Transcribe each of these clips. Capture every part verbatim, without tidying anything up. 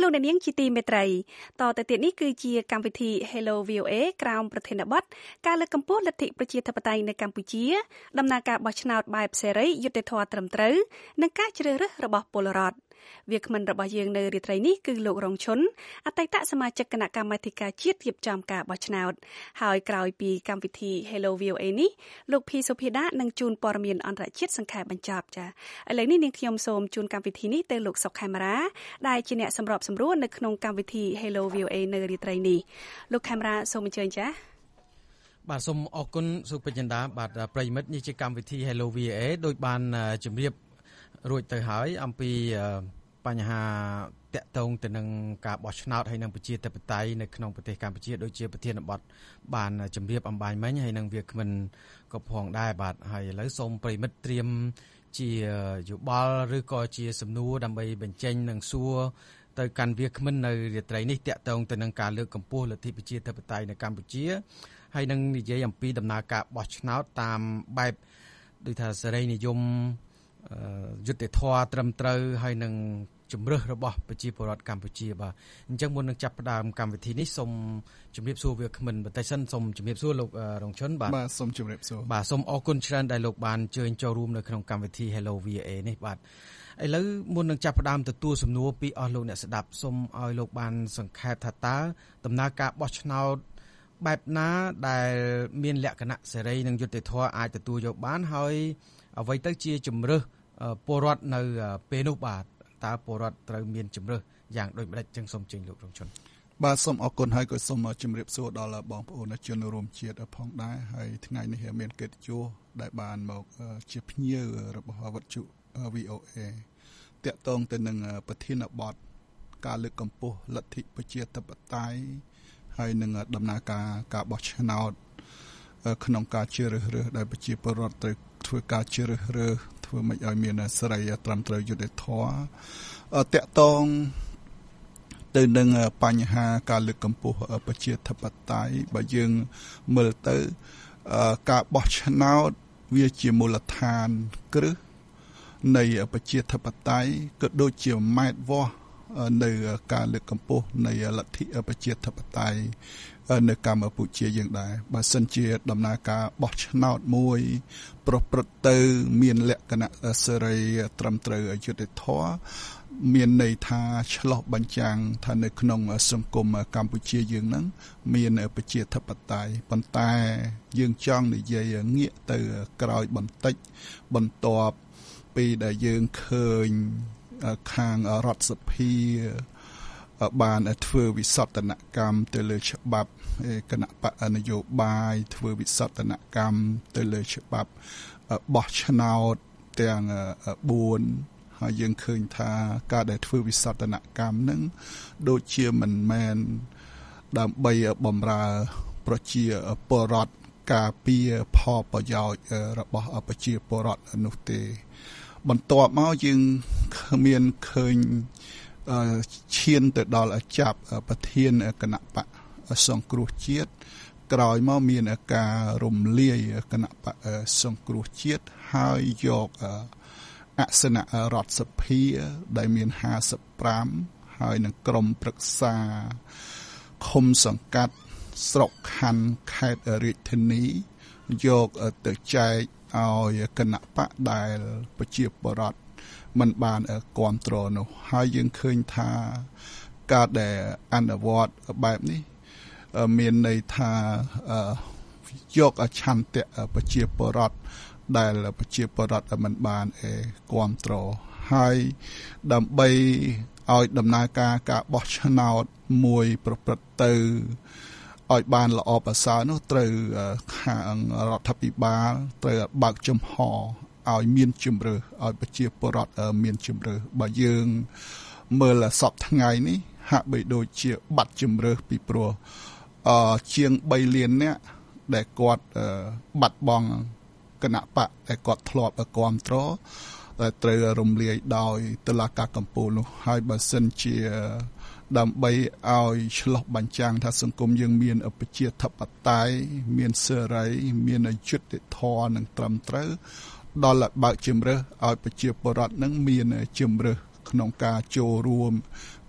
លោកអ្នកនាងជាទីមេត្រីតទៅទៀតនេះគឺជាកម្មវិធី Hello វី អូ เอ ក្រោមប្រធានបទការលើកកម្ពស់លទ្ធិប្រជាធិបតេយ្យនៅកម្ពុជាដំណើរការបោះឆ្នោតបែបសេរីយុត្តិធម៌ត្រឹមត្រូវនិងការជ្រើសរើសរបស់ពលរដ្ឋវាគ្មិនរបស់យើងនៅរាត្រីនេះគឺលោករងឈុនអតីតសមាជិកគណៈកម្មាធិការជាតិរៀបចំការបោះឆ្នោតហើយក្រោយពីកម្មវិធី Hello វី អូ เอ នេះលោកភីសុភាដានឹងជូនព័ត៌មានអន្តរជាតិសង្ខេបបញ្ចប់ចាឥឡូវនេះនាងខ្ញុំសូមជូនកម្មវិធីនេះទៅលោកសុកខេមរាដែលជាអ្នកសម្របសម្រួលនៅក្នុងកម្មវិធី Hello វី អូ เอ នៅរាត្រីនេះលោកខេមរាសូមអញ្ជើញចាបាទសូមអរគុណសុពេជ្រចិន្តាបាទប្រិមិត្តនេះជាកម្មវិធី Hello វី អូ เอ ដោយបានជម្រាបរួចទៅហើយអំពីបញ្ហាតាក់ទងទៅនឹងការបោះឆ្នោតហើយនឹងប្រជាធិបតេយ្យនៅក្នុងប្រទេសកម្ពុជាដូចជាប្រធានបទបានជម្រាបអំបញ្ញមិញហើយនឹងវាគ្មិនក៏ផងដែរបាទហើយឥឡូវសូមប្រិមិត្តត្រៀមជាយោបល់ឬក៏ជាសំណួរដើម្បីបញ្ចេញនិងសួរទៅកាន់វាគ្មិននៅរាត្រីនេះតាក់ទងទៅនឹងការលើកកម្ពស់លទ្ធិប្រជាធិបតេយ្យនៅកម្ពុជាហើយនឹងនិយាយអំពីដំណើរការបោះឆ្នោតតាមបែបដូចថាសេរីនិយមយុត្តិធម៌ត្រឹមត្រូវហើយនឹងជំរឿសរបស់ប្រជាពលរដ្ឋកម្ពុជាបាទអញ្ចឹងមុននឹងចាប់ផ្ដើមកម្មវិធីនេះសូមជម្រាបសួរវាគ្មិនបន្តិចសិនសូមជម្រាបសួរលោករងឈុនបាទបាទសូមជម្រាបសួរបាទសូមអរគុណច្រើនដែលលោកបានអញ្ជើញចូលរួមនៅក្នុងកម្មវិធី Hello វី អូ เอ នេះបាទឥឡូវមុននឹងចាប់ផ្ដើមទទួលសំណួរពីអស់លោកអ្នកស្ដាប់សូមឲ្យលោកបានសង្ខេបថាតើដំណើរការបោះឆ្នោតបែបណាដែលមានលក្ខណៈសេរីនិងយុត្តិធម៌អាចទទួលយកបានហើយអ្វីទៅជាជំរឿសពលរដ្ឋនៅពេលនោះបាទតើពលរដ្ឋត្រូវមានជំរឿសយ៉ាងដូចម្ដេចចឹងសូមជើញលោករងឈុនបាទសូមអរគុណហើយក៏សូមជម្រាបសួរដល់បងប្អូនជនរួមជាតិផងដែរហើយថ្ងៃនេះមានកិត្តិយសដែលបានមកជាភ្ញៀវរបស់វិទ្យុ វី អូ เอ តាក់ទងទៅនឹងប្រធានបទការលើកកម្ពស់លទ្ធិប្រជាធិបតេយ្យហើយនឹងដំណើរការការបោះឆ្នោតក្នុងការជ្រើសរើសដែលប្រជាពលរដ្ឋត្រូវធ្វើការជ្រើសរើសធ្វើមិនឲ្យមានសេរីត្រឹមត្រូវយុត្តិធម៌តាក់ទងទៅនឹងបញ្ហាការលើកកម្ពស់ប្រជាធិបតេយ្យបើយើងមើលទៅការបោះឆ្នោតវាជាមូលដ្ឋានគ្រឹះនៃប្រជាធិបតេយ្យក៏ដូចជាម៉ែត្រវាស់នៅការលើកកម្ពស់នៃលទ្ធិប្រជាធិបតេយ្យនៅកម្ពុជាយើងដែរបើសិនជាដំណើរការបោះឆ្នោតមួយប្រព្រឹត្តទៅមានលក្ខណៈសេរីត្រឹមត្រូវយុត្តិធម៌មានន័យថាឆ្លោះបញ្ចាំងថានៅក្នុងសង្គមកម្ពុជាយើងហ្នឹងមានប្រជាធិបតេយ្យប៉ុន្តែយើងចង់និយាយងាកទៅក្រោយបន្តិចបន្ទាប់ពីដែលយើងឃើញខាងរដ្ឋសភាបានធ្វើវិសោធនកម្មទៅលើច្បាប់គណៈបកនយោបាយធ្វើវិសោធនកម្មទៅលើច្បាប់បោះឆ្នោតទាំងបួនហើយយើងឃើញថាការដែលធ្វើវិសោធនកម្មហ្នឹងដូចជាមិនមែនដើម្បីបំរើប្រជាពលរដ្ឋការពារផលប្រយោជន៍របស់ប្រជាពលរដ្ឋនោះទេបន្ទាប់មកយើងមានឃើញឈានទៅដល់ចាប់ប្រធានគណៈបកសង្គ្រោះជាតិក្រោយមកមានការរំលាយគណៈបកសង្គ្រោះជាតិហើយយកអសនៈរដ្ឋសភាដែលមានห้าสิบห้าហើយនឹងក្រុមប្រឹក្សាឃុំសង្កាត់ស្រុកខណ្ឌខេត្តរាជធានីយកទៅចែកឲ្យគណៈបកដែលប្រជាពលរដ្ឋมันបានគ្រប់គ្រងនោះហើយយើងឃើញថាការដែលអនុវត្តបែបនេះមានន័យថាយកឆន្ទៈប្រជាពលរដ្ឋដែលប្រជាពលរដ្ឋមិនបានគ្រប់គ្រងហើយដើម្បីឲ្យដំណើរការការបោះឆ្នោតមួយប្រព្រឹត្តទៅឲ្យបានល្អប្រសើរនោះត្រូវខាងរដ្ឋាភិបាលត្រូវបើកចំហឲ្យមានជំរឿសឲ្យប្រជាពលរដ្ឋមានជំរឿសបើយើងមើលសពថ្ងៃនេះហាក់បីដូចជាបាត់ជំរឿសពីព្រោះអឺជាងបីលាននាក់ដែលគាត់បាត់បង់គណៈបកដែលគាត់ធ្លាប់គ្រប់គ្រងដែលត្រូវរំលាយដោយតុលាការកំពូលនោះហើយបើសិនជាដើម្បីឲ្យឆ្លោះបញ្ចាំងថាសង្គមយើងមានប្រជាធិបតេយ្យមានសេរីមានយុត្តិធម៌និងត្រឹមត្រូវដល់បើកជំរឿសឲ្យប្រជាពលរដ្ឋនឹងមានជំរឿសក្នុងការចូលរួម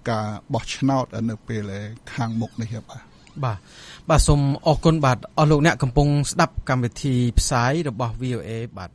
ការបោះឆ្នោតនៅពេលខាងមុខនេះបាទបាទបាទសូមអរគុណបាទអស់លោកអ្នកកំពុងស្ដាប់កម្មវិធីផ្សាយរបស់ វី អូ អេ បាទ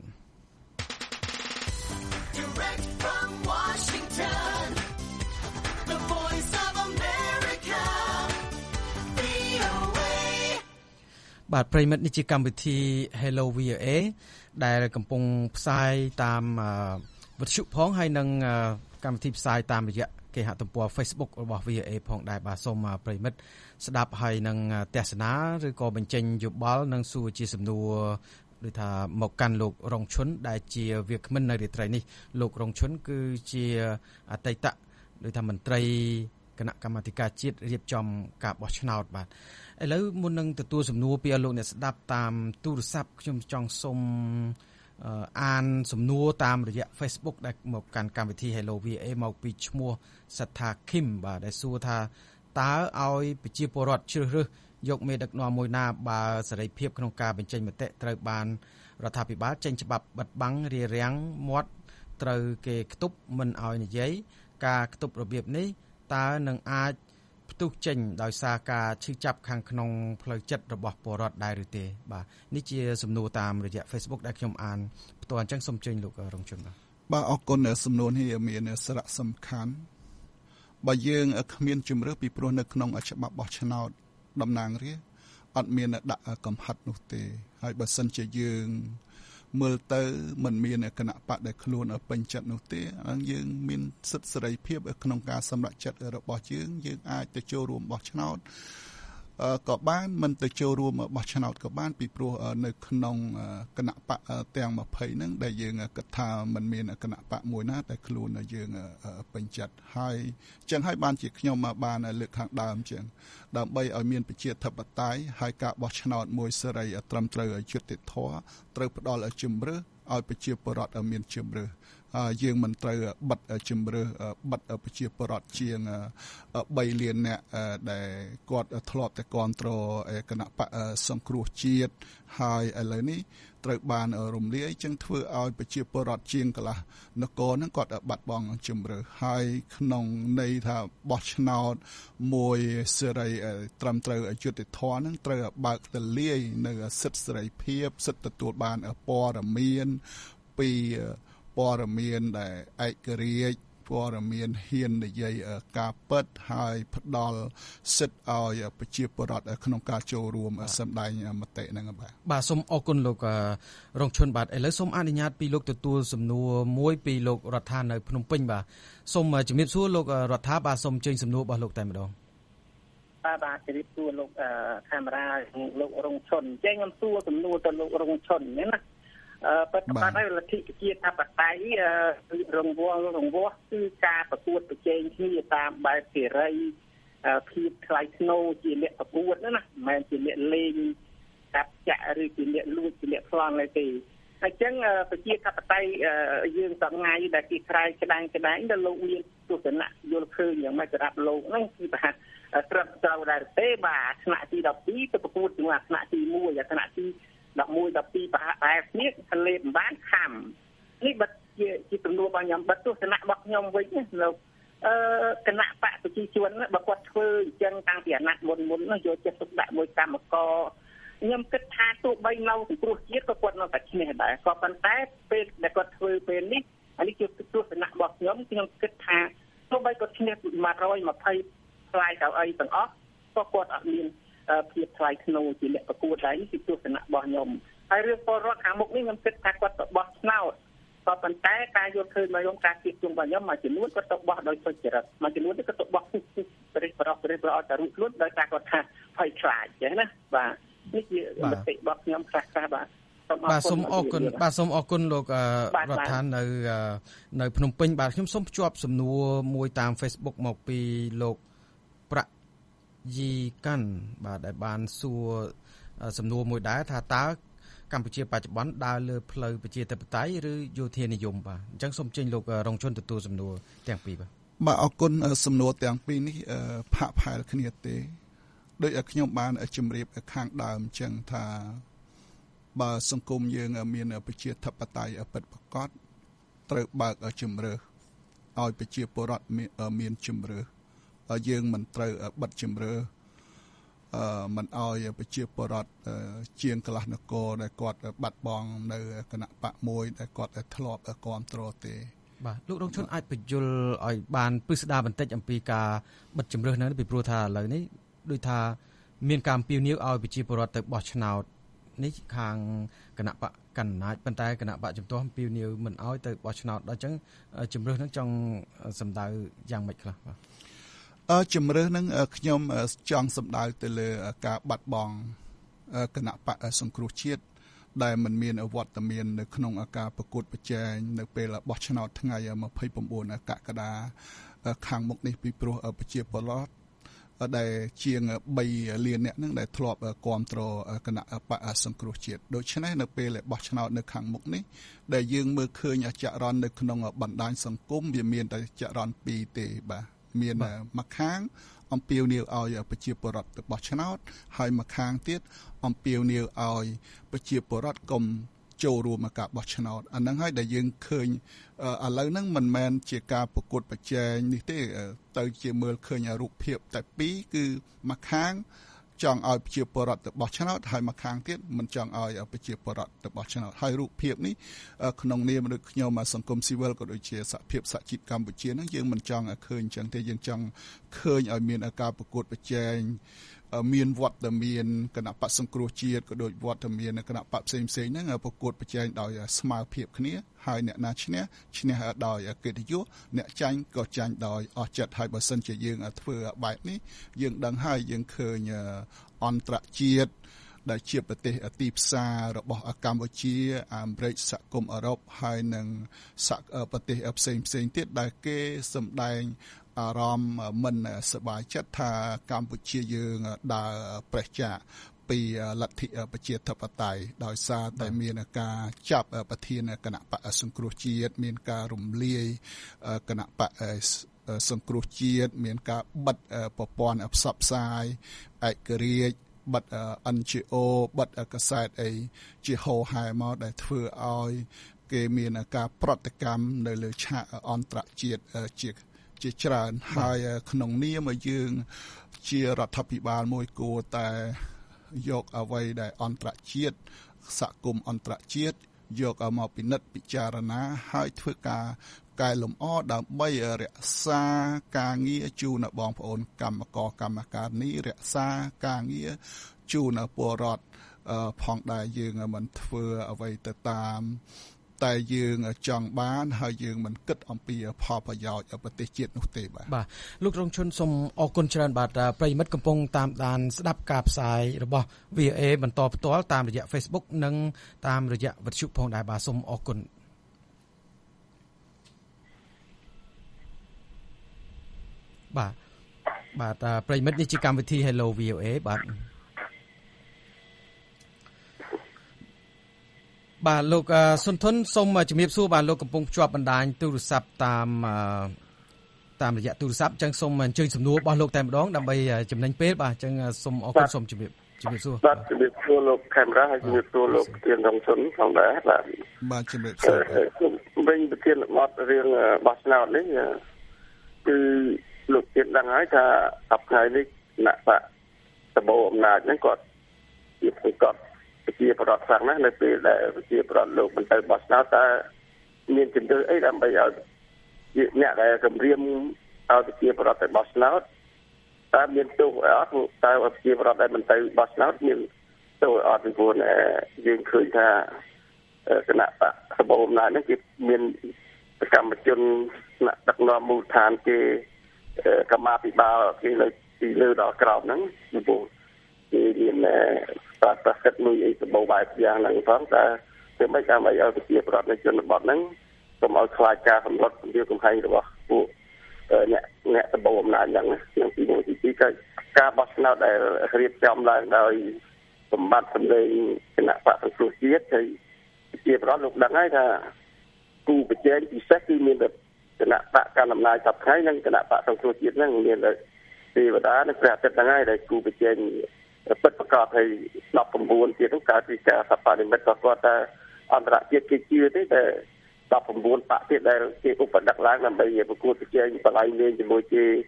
បាទប្រិមិត្តនេះជាកម្មវិធី Hello វី អូ អេ ដែលកំពុងផ្សាយតាមវិទ្យុផងហើយនិងកម្មវិធីផ្សាយតាមរយៈគេហទំព័រ Facebook របស់ វី អូ អេ ផងដែរបាទសូមប្រិមិត្តស្ដាប់ហើយនឹងទស្សនាឬក៏បញ្ចេញយោបល់និងសួរជាសំណួរដូចថាមកកាន់លោករងឈុនដែលជាវាគ្មិននៅរាត្រីនេះលោករងឈុនគឺជាអតីតដូចថាមន្ត្រីគណៈកម្មាធិការជាតិរៀបចំការបោះឆ្នោតបាទឥឡូវមុននឹងទទួលសំណួរពីលោកអ្នកស្ដាប់តាមទូរស័ព្ទខ្ញុំចង់សូមអានសំណួរតាមរយៈ Facebook ដែលមកកាន់កម្មវិធី Hello វី អូ អេ មកពីឈ្មោះសត្ថាឃឹមបាទដែលសួរថាតើឲ្យប្រជាពលរដ្ឋជ្រើសរើសយកមេដឹកនាំមួយណាបើសេរីភាពក្នុងការបញ្ចេញមតិត្រូវបានរដ្ឋាភិបាលចេញច្បាប់បិទបាំងរារាំងមាត់ត្រូវគេខ្ទប់មិនឲ្យនិយាយការខ្ទប់របៀបនេះតើនឹងអាចផ្ទុះចេញដោយសារការឈឺចាប់ខាងក្នុងផ្លូវចិត្តរបស់ពលរដ្ឋដែរឬទេបាទនេះជាសំណួរតាមរយៈ Facebook ដែលខ្ញុំអានផ្ទាល់អញ្ចឹងសូមជើញលោករងជនបាទបាទអរគុណសំណួរនេះមានសារៈសំខាន់បើយើងគ្មានជំរឿពីព្រោះនៅក្នុងច្បាប់បោះឆ្នោតតំណាងរាស្ត្រអត់មានដាក់កំហិតនោះទេហើយបើសិនជាយើងមើលទៅមិនមានគណៈបកដែលខ្លួនពេញចិត្តនោះទេយើងមានសិទ្ធិសេរីភាពក្នុងការសម្រេចចិត្តរបស់យើងយើងអាចទៅចូលរួមបោះឆ្នោតក៏បានមិនទៅចូលរួមបោះឆ្នោតក៏បានពីព្រោះនៅក្នុងគណៈបកទាំងยี่สิบហ្នឹងដែលយើងគិតថាមិនមានគណៈបកមួយណាដែលខ្លួនយើងពេញចិត្តហើយចឹងហើយបានជាខ្ញុំមកបានលើកខាងដើមចឹងដើម្បីឲ្យមានប្រជាធិបតេយ្យហើយការបោះឆ្នោតមួយសេរីត្រឹមត្រូវឲ្យយុត្តិធម៌ត្រូវផ្ដល់ឲ្យជំរឿឲ្យប្រជាពលរដ្ឋឲ្យមានជំរឿយើងមិនត្រូវបិទជំរឿបិទប្រជាពលរដ្ឋជាងបីលានអ្នកដែលគាត់ធ្លាប់តែគ្រប់គ្រងគណៈបកសង្គ្រោះជាតិហើយឥឡូវនេះត្រូវបានរំលាយចឹងធ្វើឲ្យប្រជាពលរដ្ឋជាងកន្លះនគរហ្នឹងគាត់បាត់បង់ជំរឿហើយក្នុងន័យថាបោះឆ្នោតមួយសេរីត្រឹមត្រូវយុត្តិធម៌ហ្នឹងត្រូវបើកទលាយនៅសិទ្ធិសេរីភាពសិទ្ធិទទួលបានព័ត៌មានពីព័ត៌មានដែលឯករាជ្យព័ត៌មានហ៊ាននិយាយការពិតហើយផ្ដល់សិទ្ធិឲ្យប្រជាពលរដ្ឋក្នុងការចូលរួមសម្ដែងមតិហ្នឹងបាទបាទសូមអរគុណលោករងឈុនបាទឥឡូវសូមអនុញ្ញាតពីលោកទទួលសំណួរមួយពីលោករដ្ឋានៅភ្នំពេញបាទសូមជំរាបសួរលោករដ្ឋាបាទសូមអញ្ជើញសំណួររបស់លោកតែម្ដងបាទបាទជំរាបសួរលោកកាមេរ៉ាលោករងឈុនអញ្ចឹងខ្ញុំសួរសំណួរទៅលោករងឈុនណាអឺបច្ចុប្បន្នហើយលទ្ធិប្រជាធិបតេយ្យរង្វាស់រង្វាស់គឺការប្រកួតប្រជែងគ្នាតាមបែបសេរីភាពថ្លៃថ្នូរជាលក្ខប្រកួតណាណាមិនមែនជាលក្ខលេងកាប់ចាក់ឬជាលក្ខលួចជាលក្ខប្លន់ឡើយទេអញ្ចឹងប្រជាធិបតេយ្យយើងសប្ងាយដែលគេក្រែងក្តាំងក្តាំងដល់លោកមានទស្សនៈយល់ឃើញយ៉ាងម៉េចសម្រាប់លោកហ្នឹងគឺថាត្រឹមត្រូវដែរទេបាទថ្នាក់ទីដប់ពីរទៅប្រកួតជាមួយថ្នាក់ទីមួយថ្នាក់ទីដប់មួយ ដប់ពីរប្រហែលតែគ្នាទលេមិនបានខំនេះបើជាជាទំនួលរបស់ខ្ញុំបើទស្សនៈរបស់ខ្ញុំវិញលោកអឺគណៈបកប្រជាជនបើគាត់ធ្វើអញ្ចឹងតាំងពីអាណត្តិមុនមុននោះយកចិត្តទុកដាក់មួយកម្មករខ្ញុំគិតថាទោះបីនៅសង្គ្រោះជាតិក៏គាត់នៅតែឈ្នះដែរក៏ប៉ុន្តែពេលដែលគាត់ធ្វើពេលនេះអានេះជាទស្សនៈរបស់ខ្ញុំខ្ញុំគិតថាទោះបីគាត់ឈ្នះមួយរយยี่สิบផ្លាយកៅអីទាំងអស់ក៏គាត់អត់មានភាពថ្លៃថ្នូរជាលក្ខប្រកួតដែរនេះគឺទស្សនៈរបស់ខ្ញុំហើយរឿងពលរដ្ឋខាងមុខនេះខ្ញុំគិតថាគាត់ទៅបោះឆ្នោតក៏ប៉ុន្តែការយល់ឃើញរបស់ខ្ញុំការគិតជុំរបស់ខ្ញុំមួយចំនួនគាត់ទៅបោះដោយសុចរិតមួយចំនួនទៀតគាត់ទៅបោះពុះពុះប្រេះប្រោះប្រេះប្រោះតែរួចខ្លួនដោយសារគាត់ថាភ័យខ្លាចចឹងណាបាទនេះជាមតិរបស់ខ្ញុំខ្លះខ្លះបាទបាទសូមអរគុណបាទសូមអរគុណលោករដ្ឋាននៅនៅភ្នំពេញបាទខ្ញុំសូមភ្ជាប់សំណួរមួយតាម Facebook មកពីលោកប្រាក់យីកាន់បាទដែលបានសួរសំណួរមួយដែរថាតើកម្ពុជាបច្ចុប្បន្នដើរលើផ្លូវប្រជាធិបតេយ្យឬយោធានិយមបាទអញ្ចឹងសូមចេញលោករងជនទទួលសំណួរទាំងពីរបាទបាទអរគុណសំណួរទាំងពីរនេះផាក់ផែលគ្នាទេដោយខ្ញុំបានជម្រាបខាងដើមអញ្ចឹងថាបើសង្គមយើងមានប្រជាធិបតេយ្យពិតប្រាកដត្រូវបើកជំរឿឲ្យប្រជាពលរដ្ឋមានជំរឿយើងមិនត្រូវបិទជំរឿអឺមិនអោយប្រជាពលរដ្ឋជាងកន្លះនគរដែលគាត់បាត់បង់នៅគណៈបកមួយដែលគាត់ធ្លាប់គ្រប់គ្រងទេបាទលោករងឈុនអាចបញ្យល់ឲ្យបានពិស្ដារបន្តិចអំពីការបិទជំរឿហ្នឹងពីព្រោះថាឥឡូវនេះដូចថាមានការអំពាវនាវឲ្យប្រជាពលរដ្ឋទៅបោះឆ្នោតនេះខាងគណៈបកកណ្ដាលប៉ុន្តែគណៈបកជំទាស់អំពាវនាវមិនឲ្យទៅបោះឆ្នោតដល់អញ្ចឹងជំរឿហ្នឹងចង់សម្ដៅយ៉ាងម៉េចខ្លះបាទអឺជំរឿហ្នឹងខ្ញុំចង់សម្ដៅទៅលើការបាត់បង់គណៈបកសង្គ្រោះជាតិដែលមិនមានវត្តមាននៅក្នុងការប្រកួតប្រជែងនៅពេលបោះឆ្នោតថ្ងៃยี่สิบเก้ากក្កដាខាងមុខនេះពីព្រោះប្រជាពលរដ្ឋដែលជាង3លានអ្នកហ្នឹងដែលធ្លាប់គ្រប់គ្រងគណៈបកសង្គ្រោះជាតិដូច្នេះនៅពេលបោះឆ្នោតនៅខាងមុខនេះដែលយើងមើលឃើញចរន្តនៅក្នុងបណ្ដាញសង្គមវាមានតែចរន្តពីរទេបាទមានមួយខាងអំពាវនាវឲ្យប្រជាពលរដ្ឋទៅបោះឆ្នោតហើយមួយខាងទៀតអំពាវនាវឲ្យប្រជាពលរដ្ឋកុំចូលរួមការបោះឆ្នោតអាហ្នឹងហើយដែលយើងឃើញឥឡូវហ្នឹងមិនមែនជាការប្រកួតប្រជែងនេះទេទៅជាមើលឃើញរូបភាពតែពីរគឺមួយខាងចង់ឲ្យប្រជាពលរដ្ឋទៅបោះឆ្នោតហើយមួយខាងទៀតមិនចង់ឲ្យប្រជាពលរដ្ឋទៅបោះឆ្នោតហើយរូបភាពនេះក្នុងនាមដូចខ្ញុំសង្គមស៊ីវិលក៏ដូចជាសហភាពសហជីពកម្ពុជាហ្នឹងយើងមិនចង់ឲ្យឃើញចឹងទេយើងចង់ឃើញឲ្យមានការប្រកួតប្រជែងមានវត្តមានគណៈបកសង្គ្រោះជាតិក៏ដូចវត្តមានគណៈបកផ្សេងផ្សេងហ្នឹងប្រកួតប្រជែងដោយស្មើភាពគ្នាហើយអ្នកណាឈ្នះឈ្នះដោយកិត្តិយសអ្នកចាញ់ក៏ចាញ់ដោយអស់ចិត្តហើយបើសិនជាយើងធ្វើបែបនេះយើងដឹងហើយយើងឃើញអន្តរជាតិដែលជាប្រទេសទីផ្សាររបស់កម្ពុជាអាមេរិកសហគមន៍អឺរ៉ុបហើយនិងប្រទេសផ្សេងផ្សេងទៀតដែលគេសម្ដែងអារម្មណ៍មិនសប្បាយចិត្តថាកម្ពុជាយើងដើរប្រេះចាកពីលទ្ធិប្រជាធិបតេយ្យដោយសារតែមានការចាប់ប្រធានគណៈបកសង្គ្រោះជាតិមានការរំលាយគណៈបកសង្គ្រោះជាតិមានការបិទប្រព័ន្ធផ្សព្វផ្សាយឯករាជ្យបិទ เอ็น จี โอ បិទកាសែតអីជាហោហែមកដែលធ្វើឲ្យគេមានការប្រតិកម្មនៅលើឆាកអន្តរជាតិជាជាច្រើនហើយក្នុងនាមយើងជារដ្ឋាភិបាលមួយគួរតែយកអ្វីដែលអន្តរជាតិសហគមន៍អន្តរជាតិយកមកពិនិត្យពិចារណាហើយធ្វើការកែលម្អដើម្បីរក្សាការងារជូនបងប្អូនកម្មករកម្មការនេះរក្សាការងារជូនពលរដ្ឋផងដែរយើងមិនធ្វើអ្វីទៅតាមតែយើងចង់បានហើយយើងមិនគិតអំពីផលប្រយោជន៍ប្រទេសជាតិនោះទេបាទបាទលោករងឈុនសូមអរគុណច្រើនបាទប្រិយមិត្តកំពុងតាមដានស្ដាប់ការផ្សាយរបស់ វី អូ เอ បន្តផ្ទាល់តាមរយៈ Facebook និងតាមរយៈវិទ្យុផងដែរបាទសូមអរគុណបាទបាទប្រិយមិត្តនេះជាកម្មវិធី Hello វី អូ เอ បាទបាទលោកសុនធុនសូមជំរាបសួរបាទលោកកំពុងភ្ជាប់បណ្ដាញទូរស័ព្ទតាមតាមរយៈទូរស័ព្ទអញ្ចឹងសូមអញ្ជើញសំណួររបស់លោកតែម្ដងដើម្បីចំណេញពេលបាទអញ្ចឹងសូមអរគុណសូមជំរាបជំរាបសួរបាទជំរាបសួរលោកខេមរ៉ាហើយជំរាបសួរលោកប្រធានរងសុនផងដែរបាទបាទជំរាបសួរវិញប្រធានបទរឿងបោះឆ្នោតនេះគឺលោកទៀតដឹងហើយថាសប្តាហ៍នេះគណៈបកសម្បូរអំណាចហ្នឹងគាត់ជាគាត់ជាប្រវត្តិសាស្ត្រណានៅពេលដែលជាប្រវត្តិលោកមិនទៅបោះឆ្នោតតើមានជំរឿអីដើម្បីឲ្យអ្នកដែលគម្រាមឲ្យជាប្រវត្តិទៅបោះឆ្នោតតើមានទោសអត់តើជាប្រវត្តិដែលមិនទៅបោះឆ្នោតមានទោសអត់ពីព្រោះយើងឃើញថាគណៈបកសម្បូរអំណាចហ្នឹងគេមានសកម្មជនថ្នាក់ដឹកនាំមូលដ្ឋានគេកម្មាភិបាលគេលើពីលើដល់ក្រោមហ្នឹងពីព្រោះគេមានប្រាស្រ័យសិទ្ធិមួយអីសម្បូរបែបយ៉ាងហ្នឹងផងតែធ្វើម៉េចដើម្បីឲ្យប្រជាប្រដ្ឋនៅជនបទហ្នឹងកុំឲ្យខ្លាចការសម្លុតពីកំហែងរបស់ពួកអ្នកអ្នកសម្បូរអំណាចហ្នឹងជាទីមួយទីពីរគឺការបោះឆ្នោតដែលរៀបចំឡើងដោយសម្បត្តិសម្លេងគណៈបកសង្គ្រោះជាតិហើយប្រជាប្រដ្ឋលោកដឹងហើយថាគូប្រជែងពិសេសគឺមានតែគណៈបកកណ្ដាលអំណាចសពថ្ងៃនិងគណៈបកសង្គ្រោះជាតិហ្នឹងមានតែទេវតានិងព្រះអាទិត្យហ្នឹងហើយដែលគូប្រជែងពិតប្រកបហើយដប់៩ទៀតហ្នឹងកើតពីការសព្វនិមិត្តរបស់គាត់តែអន្តរជាតិគេជឿទេតែដប់៩បកទៀតដែលគេឧបដឹកឡើងដើម្បីប្រកួតប្រជែងបល័យលេងជាមួយគេ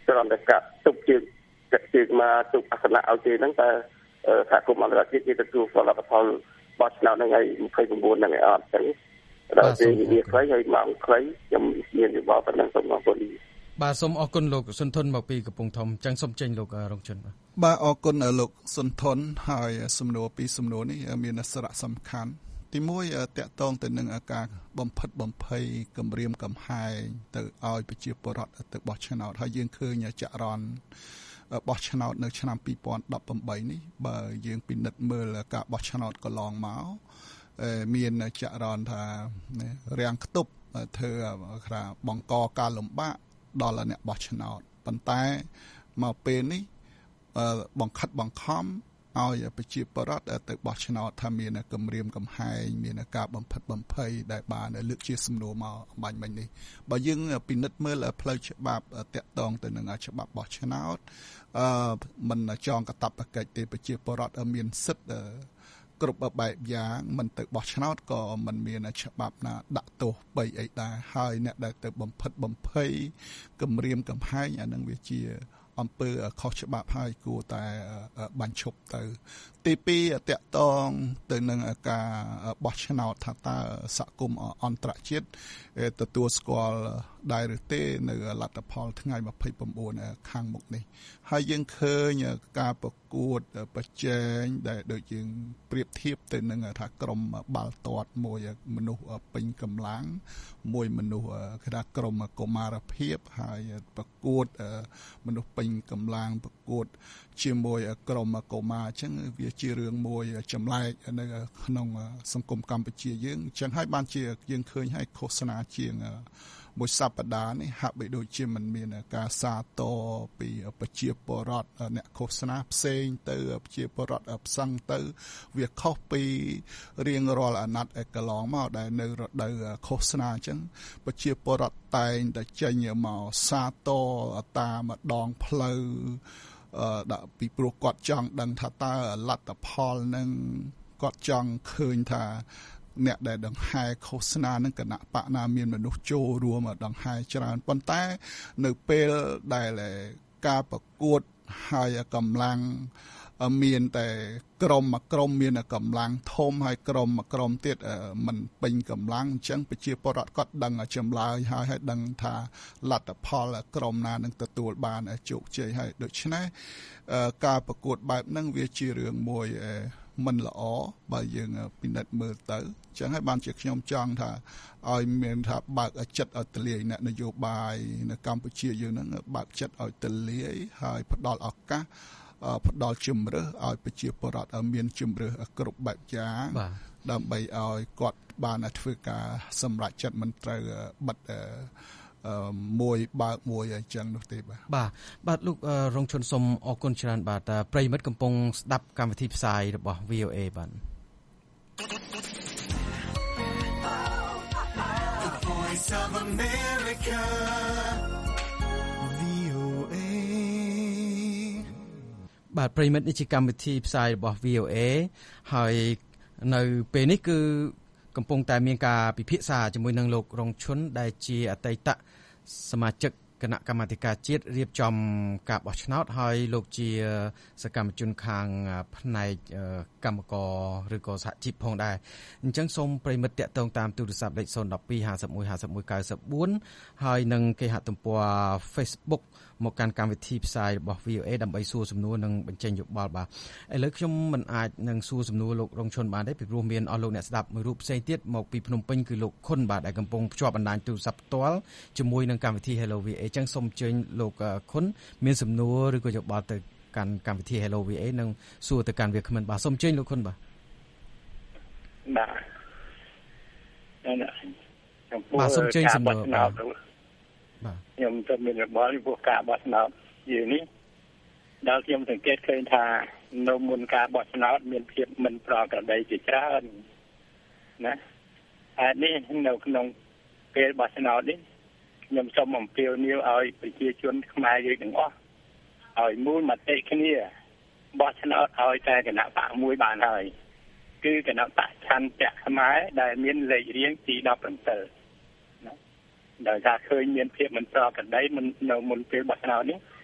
ត្រង់តែកាត់ទុកជើងជើងមកទុកអាសនៈឲ្យគេហ្នឹងតែសហគមន៍អន្តរជាតិគេទទួលផលផលបោះឆ្នោតហ្នឹងហើយยี่สิบเก้าហ្នឹងឯអត់ចឹងដល់ពេលវាខ្លីហើយមកខ្លីខ្ញុំមានយោបល់ប៉ុណ្ណឹងសូមអរគុណបាទសូមអរគុណលោកសុនធនមកពីកំពង់ធំចឹងសូមចេញលោករងជនបាទបាទអរគុណលោកសុនធនហើយសំណួរពីរសំណួរនេះមានសារៈសំខាន់ទីមួយតកតងទៅនឹងការបំផិតបំភ័យគម្រាមកំហែងទៅឲ្យប្រជាពលរដ្ឋទៅបោះឆ្នោតហើយយើងឃើញចរន្តបោះឆ្នោតនៅឆ្នាំยี่สิบสิบแปดនេះបើយើងពិនិត្យមើលការបោះឆ្នោតកន្លងមកមានចរន្តថារាំងខ្ទប់ធ្វើថាបង្កការលំបាកដល់អ្នកបោះឆ្នោតប៉ុន្តែមកពេលនេះបង្ខិតបង្ខំឲ្យប្រជាពលរដ្ឋទៅបោះឆ្នោតថាមានគម្រាមកំហែងមានការបំផិតបំភ័យដែលបានលើកជាសំណួរមកអំបញ្ញមិញនេះបើយើងពិនិត្យមើលផ្លូវច្បាប់តាក់ទងទៅនឹងច្បាប់បោះឆ្នោតអឺមិនចងកាតព្វកិច្ចទេប្រជាពលរដ្ឋមានសិទ្ធិគ្រប់បែបយ៉ាងមិនទៅបោះឆ្នោតក៏មិនមានច្បាប់ណាដាក់ទោសបីអីដែរហើយអ្នកដែលទៅបំផិតបំភ័យគម្រាមកំហែងអានឹងវាជាអំពើខុសច្បាប់ហើយគួរតែបញ្ឈប់ទៅទីពីរតកតងទៅនឹងការបោះឆ្នោតថាតើសហគមន៍អន្តរជាតិទទួលស្គាល់ដែរឬទេនៅលទ្ធផលថ្ងៃยี่สิบเก้าខាងមុខនេះហើយយើងឃើញការប្រកួតប្រជែងដែលដូចយើងប្រៀបធៀបទៅនឹងថាក្រុមបាល់ទាត់មួយមនុស្សពេញកម្លាំងមួយមនុស្សគេថាក្រុមកុមារភាពហើយប្រកួតមនុស្សពេញកម្លាំងប្រកួតជាមួយក្រុមកុមារអញ្ចឹងវាជារឿងមួយចម្លែកនៅក្នុងសង្គមកម្ពុជាយើងអញ្ចឹងហើយបានជាយើងឃើញឲ្យឃោសនាជាងមួយសប្តាហ៍នេះហាក់បីដូចជាមិនមានការសាទរពីប្រជាពលរដ្ឋអ្នកឃោសនាផ្សេងទៅប្រជាពលរដ្ឋផ្សឹងទៅវាខុសពីរៀងរាល់អាណត្តិកន្លងមកដែលនៅរដូវឃោសនាអញ្ចឹងប្រជាពលរដ្ឋតែងតែចេញមកសាទរតាមដងផ្លូវដាក់ពីព្រោះគាត់ចង់ដឹងថាតើលទ្ធផលនឹងគាត់ចង់ឃើញថាអ្នកដែលដង្ហែឃោសនានឹងគណៈបកណាមានមនុស្សចូលរួមដង្ហែច្រើនប៉ុន្តែនៅពេលដែលការប្រកួតហើយកម្លាំងមានតែក្រុមមួយក្រុមមានកម្លាំងធំហើយក្រុមមួយក្រុមទៀតមិនពេញកម្លាំងអញ្ចឹងប្រជាពលរដ្ឋគាត់ដឹងចម្លើយហើយហើយដឹងថាលទ្ធផលក្រុមណានឹងទទួលបានជោគជ័យហើយដូច្នេះការប្រកួតបែបហ្នឹងវាជារឿងមួយមិនល្អបើយើងពិនិត្យមើលទៅអញ្ចឹងហើយបានជាខ្ញុំចង់ថាឲ្យមានថាបើកចិត្តឲ្យទលាយអ្នកនយោបាយនៅកម្ពុជាយើងហ្នឹងបើកចិត្តឲ្យទលាយហើយផ្ដល់ឱកាសផ្ដល់ជំរឿសឲ្យប្រជាពលរដ្ឋឲ្យមានជំរឿសគ្រប់បែបយ៉ាងដើម្បីឲ្យគាត់បានធ្វើការសម្រេចចិត្តមិនត្រូវបិទមួយបើកមួយអញ្ចឹងនោះទេបាទបាទបាទលោករងជនសូមអរគុណច្រើនបាទប្រិយមិត្តកំពុងស្ដាប់កម្មវិធីផ្សាយរបស់ វី អូ អេ បាទបាទប្រិយមិត្តនេះជាកម្មវិធីផ្សាយរបស់ វី អូ អេ ហើយនៅពេលនេះគឺកំពុងតែមានការពិភាក្សាជាមួយនឹងលោករងឈុនដែលជាអតីតសមាជិកគណៈកម្មាធិការជាតិរៀបចំការបោះឆ្នោតហើយលោកជាសកម្មជនខាងផ្នែកកម្មករឬក៏សហជីពផងដែរអញ្ចឹងសូមប្រិមិត្តតាក់ទងតាមទូរស័ព្ទលេខศูนย์ หนึ่ง สอง ห้า หนึ่ง ห้า หนึ่ง หนึ่ง เก้า สี่ ហើយនឹងគេហទំព័រ Facebook មកកាន់កម្មវិធីផ្សាយរបស់ វី អូ អេ ដើម្បីសួរសំណួរនិងបញ្ចេញយោបល់បាទឥឡូវខ្ញុំមិនអាចនឹងសួរសំណួរលោករងឈុនបានទេពីព្រោះមានអស់លោកអ្នកស្ដាប់មួយរូបផ្សេងទៀតមកពីភ្នំពេញគឺលោកខុនបាទដែលកំពុងភ្ជាប់បណ្ដាញទូរស័ព្ទផ្ទាល់ជាមួយនឹងកម្មវិធី Hello វី អូ អេ ចឹងសូមអញ្ជើញលោកខុនមានសំណួរឬក៏យោបល់ទៅកាន់កម្មវិធី Hello វី អូ អេ និងសួរទៅកាន់វាគ្មិនបាទសូមអញ្ជើញលោកខុនបាទបាទបាទសូមអញ្ជើញសំណួរបាទខ្ញុំទៅមានរបបពីការបោះឆ្នោតយូរនេះដល់ខ្ញុំសង្កេតឃើញថានៅមុនការបោះឆ្នោតមានភាពមិនប្រក្រតីជាច្រើនណាហើយនេះនៅក្នុងពេលបោះឆ្នោតនេះខ្ញុំសូមអំពាវនាវឲ្យប្រជាជនខ្មែរយើងទាំងអស់ឲ្យមូលមតិគ្នាបោះឆ្នោតឲ្យតែគណៈបកមួយបានហើយគឺគណៈបកឆន្ទៈខ្មែរដែលមានលេខរៀងទីដប់ប្រាំសិបដោយថាឃើញមានភាពមិនប្រក្រតីមិននៅមុនពេលបោះឆ្នោតនេះ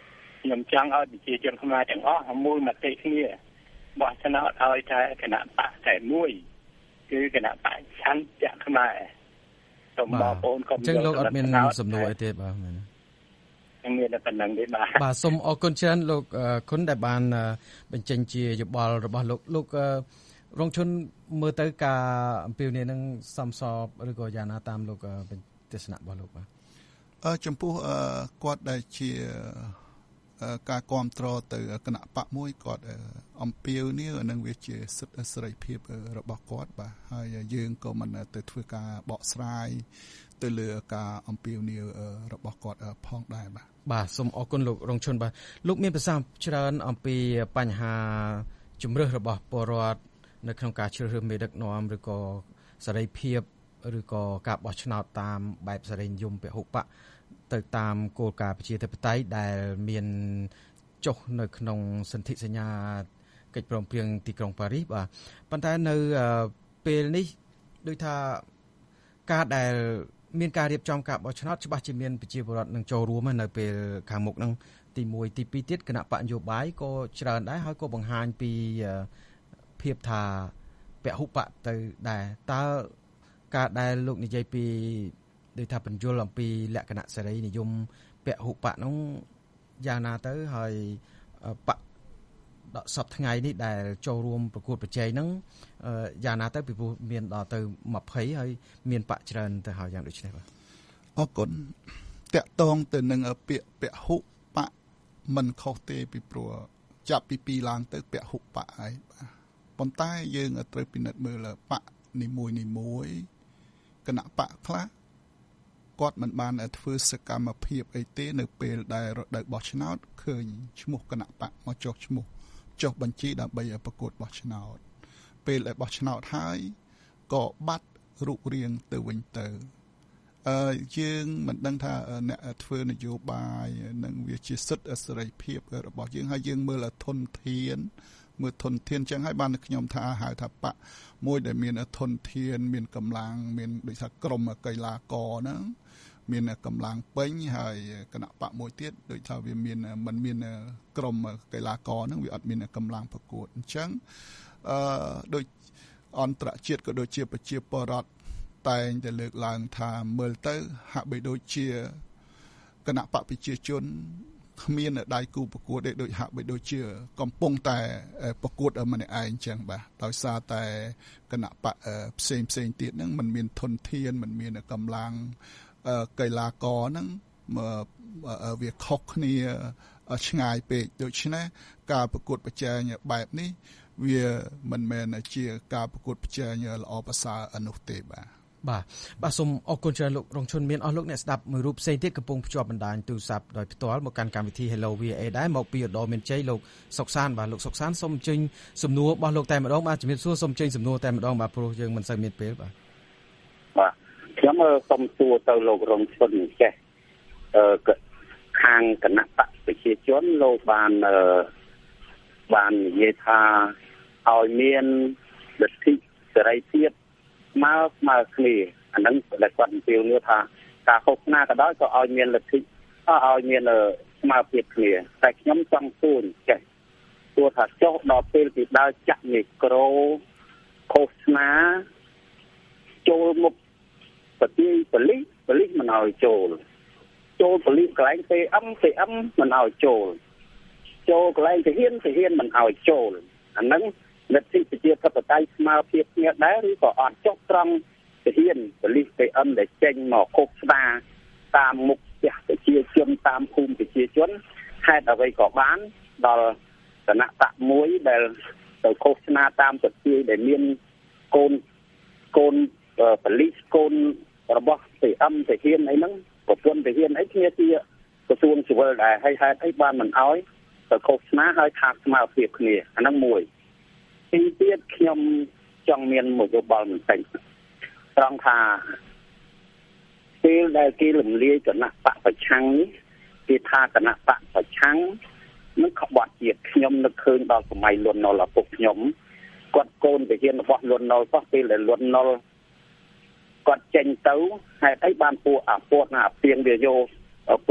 ខ្ញុំចង់ឲ្យប្រជាជនខ្មែរទាំងអស់មួយមតិគ្នាបោះឆ្នោតឲ្យតែគណៈបកតែមួយគឺគណៈបកឆន្ទៈខ្មែរសូមបងប្អូនកុំយល់លោកអត់មានសំណួរអីទេបាទមែនខ្ញុំមានតែប៉ុណ្្នឹងទេបាទបាទសូមអរគុណច្រើនលោកគុណដែលបានបញ្ចេញជាយោបល់របស់លោកលោករងជនមើលទៅការអំពាវនាវនឹងសំសបឬក៏យ៉ាងណាតាមលោកទស្សនៈរបស់លោកបាទអឺចំពោះគាត់ដែលជាការគ្រប់គ្រងទៅគណៈបកមួយគាត់អំពាវនាវនឹងវាជាសិទ្ធិសេរីភាពរបស់គាត់បាទហើយយើងក៏មិនទៅធ្វើការបកស្រាយទៅលើការអំពាវនាវរបស់គាត់ផងដែរបាទបាទសូមអរគុណលោករងជនបាទលោកមានប្រសាសន៍ច្រើនអំពីបញ្ហាជំរឿសរបស់ពលរដ្ឋនៅក្នុងការជ្រើសរើសមេដឹកនាំឬក៏សេរីភាពឬក៏ការបោះឆ្នោតតាមបែបសេរីនិយមពហុបកទៅតាមគោលការណ៍ប្រជាធិបតេយ្យដែលមានចុះនៅក្នុងសន្ធិសញ្ញាកិច្ចព្រមព្រៀងទីក្រុងប៉ារីសបាទប៉ុន្តែនៅពេលនេះដូចថាការដែលមានការរៀបចំការបោះឆ្នោតច្បាស់ជាមានប្រជាពលរដ្ឋនឹងចូលរួមនៅពេលខាងមុខហ្នឹងទីមួយទីពីរទៀតគណៈបកនយោបាយក៏ច្រើនដែរហើយក៏បង្ហាញពីភាពថាពហុបកទៅដែរតើការដែលលោកនិយាយពីដូចថាបញ្យលអំពីលក្ខណៈសេរីនិយមពហុបកនោះយ៉ាងណាទៅហើយបកដកសពថ្ងៃនេះដែលចូលរួមប្រកួតប្រជែងហ្នឹងយ៉ាងណាទៅពីព្រោះមានដល់ទៅยี่สิบហើយមានបកច្រើនទៅហើយយ៉ាងដូចនេះបាទអរគុណតកតងទៅនឹងពាក្យពហុបកមិនខុសទេពីព្រោះចាប់ពីពីរឡើងទៅពហុបកហើយបាទប៉ុន្តែយើងត្រូវពិនិត្យមើលបកនីមួយនីមួយគណៈបកខ្លះគាត់មិនបានធ្វើសកម្មភាពអីទេនៅពេលដែលរដូវបោះឆ្នោតឃើញឈ្មោះគណៈបកមកចុះឈ្មោះចុះបញ្ជីដើម្បីប្រកួតបោះឆ្នោតពេលដែលបោះឆ្នោតហើយក៏បាត់រូបរាងទៅវិញទៅអឺយើងមិនដឹងថាអ្នកធ្វើនយោបាយនឹងវាជាសិទ្ធិសេរីភាពរបស់យើងហើយយើងមើលធនធានមើលធនធានចឹងហើយបានខ្ញុំថាហៅថាបកមួយដែលមានធនធានមានកម្លាំងមានដូចថាក្រុមកីឡាករហ្នឹងមានកម្លាំងពេញហើយគណៈបកមួយទៀតដូចថាវាមានមិនមានក្រុមកីឡាករហ្នឹងវាអត់មានកម្លាំងប្រកួតអញ្ចឹងអឺដូចអន្តរជាតិក៏ដូចជាប្រជាពលរដ្ឋតែងតែលើកឡើងថាមើលទៅហាក់បីដូចជាគណៈបកប្រជាជនគ្មានដៃគូប្រកួតទេដូចហាក់បីដូចជាកំពុងតែប្រកួតម្នាក់ឯងចឹងបាទដោយសារតែគណៈបកផ្សេងផ្សេងទៀតហ្នឹងมันមានធនធានมันមានកម្លាំងកីឡាករហ្នឹងវាខុសគ្នាឆ្ងាយពេកដូច្នេះការប្រកួតប្រជែងបែបនេះវាមិនមែនជាការប្រកួតប្រជែងល្អប្រសើរនោះទេបាទបាទបាទសូមអរគុណច្រើនលោករងជនមានអស់លោកអ្នកស្ដាប់មួយរូបផ្សេងទៀតកំពុងភ្ជាប់បណ្ដាញទូរស័ព្ទដោយផ្ទាល់មកកាន់កម្មវិធី Hello វី เอ ដែរមកពីឧត្តរមានជ័យលោកសុកសានបាទលោកសុកសានសូមអញ្ជើញសំណួររបស់លោកតែម្ដងបាទជំរាបសួរសូមអញ្ជើញសំណួរតែម្ដងបាទព្រោះយើងមិនសូវមានពេលបាទបាទខ្ញុំសូមសួរទៅលោករងជនចេះអឺខាងគណៈបកប្រជាជនលោកបានអឺបាននិយាយថាឲ្យមានលទ្ធិសេរីភាពមកមកគ្នាអាហ្នឹងដែលគាត់និយាយនោះថាការឃោសនាក៏ដោយក៏ឲ្យមានលទ្ធិឲ្យមានស្មារតីគ្នាតែខ្ញុំចង់សួរចេះទោះថាចុះដល់ពេលពីដើរចាក់មីក្រូឃោសនាចូលមុខប្រទីប៉ូលីសប៉ូលីសមិនឲ្យចូលចូលប៉ូលីសកន្លែង pê em pê em មិនឲ្យចូលចូលកន្លែងទាហានទាហានមិនឲ្យចូលអាហ្នឹងលទ្ធិប្រជាធិបតេយ្យស្មើភាពគ្នាដែរឬក៏អត់ចុះត្រង់ទាហានប៉ូលីស pê em ដែលចេញមកឃោសនាតាមមុខផ្ទះប្រជាជនតាមភូមិប្រជាជនហេតុអ្វីក៏បានដល់គណៈបកមួយដែលទៅឃោសនាតាមប្រទេសដែលមានកូនកូនប៉ូលីសកូនរបស់ pê em ទាហានអីហ្នឹងប្រពន្ធទាហានអីគ្នាជាក្រសួងស៊ីវិលដែរហើយហេតុអីបានមិនអោយទៅឃោសនាឲ្យខាតស្មើភាពគ្នាអាហ្នឹងមួយទីទៀតខ្ញុំចង់មានមួយយោបល់បន្តិចត្រង់ថាពេលដែលគេរំលាយគណៈបកប្រឆាំងនេះគេថាគណៈបកប្រឆាំងនឹងក្បត់ជាតិខ្ញុំនឹកឃើញដល់សម័យលន់នល់ឪពុកខ្ញុំគាត់កូនទាហានរបស់លន់នល់សោះពេលដែលលន់នល់គាត់ចេញទៅហេតុអីបានពួកអាពតណាអាពីងវាយកឪពុក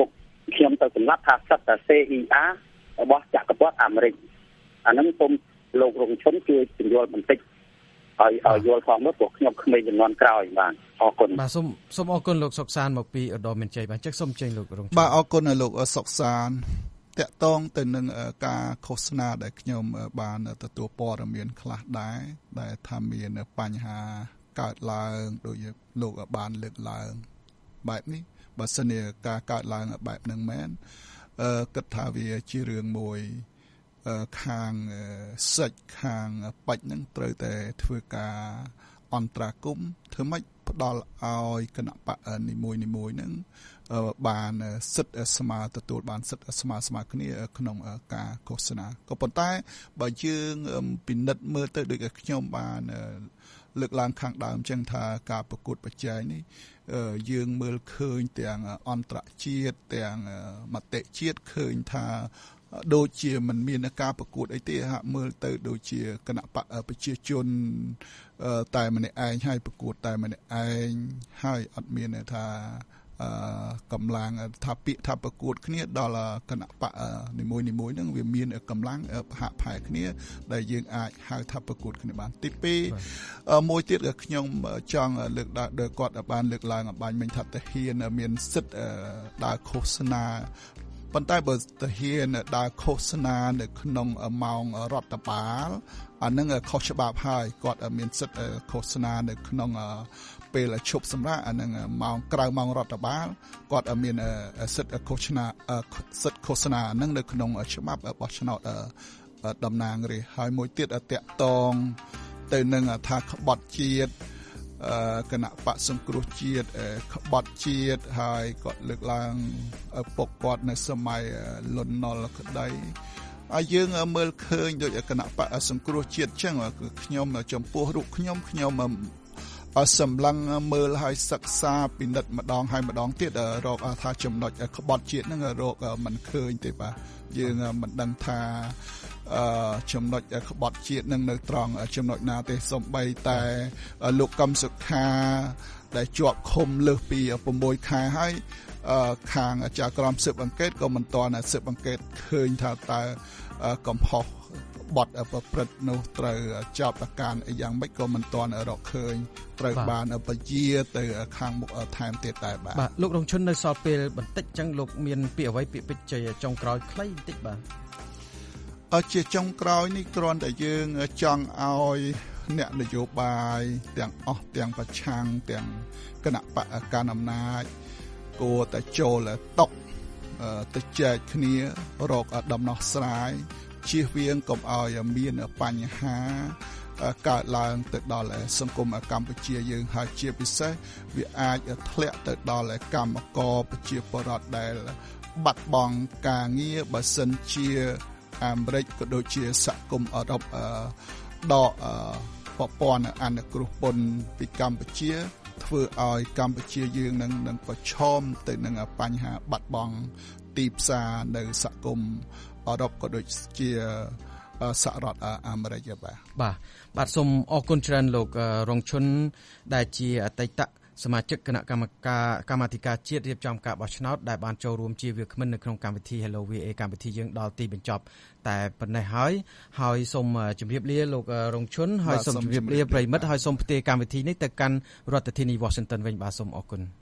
ខ្ញុំទៅសម្រាប់ថាសិតតែ ซี อี อาร์ របស់ចក្រពត្តិអាមេរិកអាហ្នឹងខ្ញុំលោករងឈុនជួយពន្យល់បន្តិចឲ្យឲ្យយល់ផងមើលព្រោះខ្ញុំក្មេងជំនាន់ក្រោយបាទអរគុណបាទសូមសូមអរគុណលោកសុកសានមកពីឧត្តមមានជ័យបាទចឹងសូមចេញលោករងឈុនបាទអរគុណលោកសុកសានតកតងទៅនឹងការឃោសនាដែលខ្ញុំបានទទួលព័ត៌មានខ្លះដែរដែលថាមានបញ្ហាកើតឡើងដោយលោកបានលើកឡើងបែបនេះបើសិនជាការកើតឡើងបែបហ្នឹងមែនអឺគិតថាវាជារឿងមួយខាងសិចខាងបាច់ហ្នឹងត្រូវតែធ្វើការអន្តរាគមន៍ធ្វើម៉េចផ្ដល់ឲ្យគណៈបកនីមួយនីមួយហ្នឹងបានសិទ្ធិស្មើទទួលបានសិទ្ធិស្មើស្មើគ្នាក្នុងការឃោសនាក៏ប៉ុន្តែបើយើងពិនិត្យមើលទៅដូចខ្ញុំបានលើកឡើងខាងដើមចឹងថាការប្រកួតប្រជែងនេះយើងមើលឃើញទាំងអន្តរជាតិទាំងមតិជាតិឃើញថាដូចជាមិនមានការប្រកួតអីទេហាក់មើលទៅដូចជាគណៈបកប្រជាជនតែម្នាក់ឯងហើយប្រកួតតែម្នាក់ឯងហើយអត់មានថាកម្លាំងថាពាក្យថាប្រកួតគ្នាដល់គណៈបកនីមួយនីមួយហ្នឹងវាមានកម្លាំងហាក់ផែគ្នាដែលយើងអាចហៅថាប្រកួតគ្នាបានទីពីរមួយទៀតក៏ខ្ញុំចង់លើកដល់គាត់បានលើកឡើងអំបញ្ញមិញថាទាហានមានសិទ្ធិដើរឃោសនាប៉ុន្តែបើទាហានដើរឃោសនានៅក្នុងម៉ោងរដ្ឋបាលអានឹងខុសច្បាប់ហើយគាត់មានសិទ្ធិឃោសនានៅក្នុងពេលឈប់សម្រាកអានឹងម៉ោងក្រៅម៉ោងរដ្ឋបាលគាត់មានសិទ្ធិឃោសនាសិទ្ធិឃោសនានឹងនៅក្នុងច្បាប់បោះឆ្នោតតំណាងរាស្ត្រហើយមួយទៀតតាក់តងទៅនឹងថាក្បត់ជាតិគណៈបកសង្គ្រោះជាតិក្បត់ជាតិហើយគាត់លើកឡើងពុកគាត់នៅសម័យលន់នល់ក្តីហើយយើងមើលឃើញដូចគណៈបកសង្គ្រោះជាតិចឹងគឺខ្ញុំចំពោះរូបខ្ញុំខ្ញុំសម្លឹងមើលហើយសិក្សាពិនិត្យម្ដងហើយម្ដងទៀតរកថាចំណុចក្បត់ជាតិហ្នឹងរកមិនឃើញទេបាទយើងមិនដឹងថាអឺចំណុចក្បត់ជាតិនឹងនៅត្រង់ចំណុចណាទេសូម្បីតែលោកកឹមសុខាដែលជាប់ឃុំលើសពី6ខែហើយខាងអាចារ្យក្រមស៊ើបអង្កេតក៏មិនទាន់ស៊ើបអង្កេតឃើញថាតើកំហុសបទប្រព្រឹត្តនោះត្រូវចាប់ប្រកាន់អីយ៉ាងម៉េចក៏មិនទាន់រកឃើញត្រូវបានបជាទៅខាងមុខថែមទៀតដែរបាទបាទលោករងឈុននៅសល់ពេលបន្តិចចឹងលោកមានពាក្យអ្វីពាក្យពេចន៍ចុងក្រោយខ្លីបន្តិចបាទអត់ជាចុងក្រោយនេះគ្រាន់តែយើងចង់ឲ្យអ្នកនយោបាយទាំងអស់ទាំងប្រឆាំងទាំងគណៈបកកណ្ដាលអំណាចគួរតែចូលតុទៅចែកគ្នារកដំណោះស្រាយជៀសវាងកុំឲ្យមានបញ្ហាកើតឡើងទៅដល់សង្គមកម្ពុជាយើងហើយជាពិសេសវាអាចធ្លាក់ទៅដល់កម្មករប្រជាពលរដ្ឋដែលបាត់បង់ការងារបើសិនជាអាមេរិកក៏ដូចជាសហគមន៍អឺរ៉ុបដកប្រព័ន្ធអនុគ្រោះពន្ធពីកម្ពុជាធ្វើឲ្យកម្ពុជាយើងនឹងនឹងប្រឈមទៅនឹងបញ្ហាបាត់បង់ទីផ្សារនៅសហគមន៍អឺរ៉ុបក៏ដូចជាសហរដ្ឋអាមេរិកបាទបាទបាទសូមអរគុណច្រើនលោករងឈុនដែលជាអតីតសមាជិកគណៈកម្មការកម្មាធិការជាតិរៀបចំការបោះឆ្នោតដែលបានចូលរួមជាវាគ្មិននៅក្នុងកម្មវិធី Hello វី เอ កម្មវិធីយើងដល់ទីបញ្ចប់តែប៉ុណ្ណេះហើយហើយសូមជម្រាបលាលោករងឈុនហើយសូមជម្រាបលាប្រិមិត្តហើយសូមផ្ទេរកម្មវិធីនេះទៅកាន់រដ្ឋធានី Washington វិញបាទសូមអរគុណ